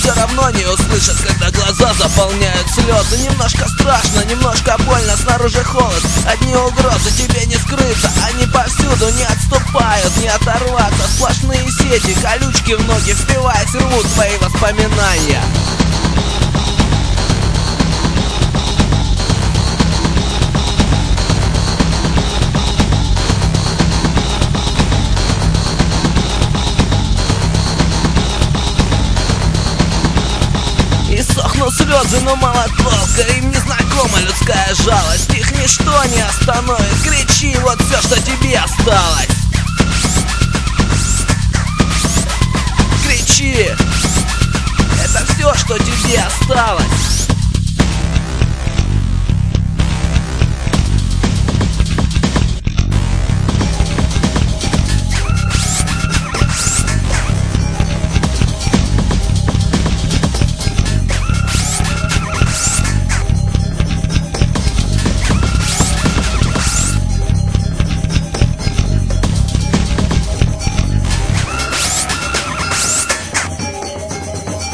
все равно не услышат, когда глаза заполняют слезы. Немножко страшно, немножко больно, снаружи холод, одни угрозы, тебе не скрыться. Они повсюду, не отступают, не оторваться. Сплошные сети, колючки в ноги, впиваясь, рвут твои воспоминания. И сохнут слезы, но мало толка, им не знакома людская жалость. Их ничто не остановит, кричи, вот все, что тебе осталось. Кричи, это все, что тебе осталось.